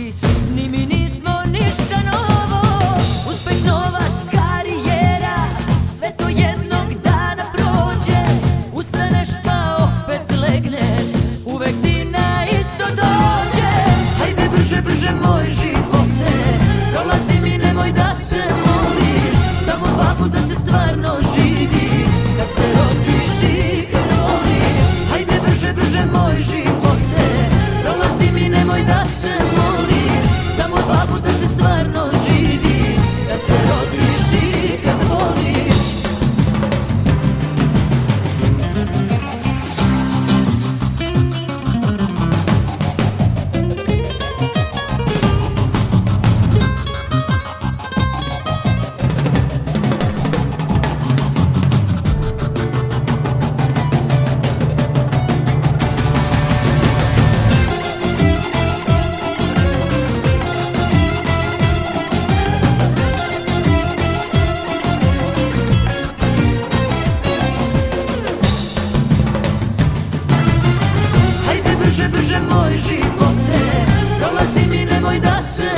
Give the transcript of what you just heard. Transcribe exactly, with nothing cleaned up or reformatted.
isti, ni mi nismo ništa novo. Uspeh, novac, karijera, sve to jednog dana prođe. Ustaneš pa opet legneš, uvek ti na isto dođe. Hajde brže, brže moj živote, prolazi mi, nemoj da se moliš. Samo dva puta se stvarno živi, kad se rodiš i kad voliš. Hajde brže, brže moj živote, prolazi mi, nemoj da se moliš. Samo dva puta se stvarno živi, kad se rodiš i kad voliš. Brže, brže moj živote, prolazi mi, nemoj da se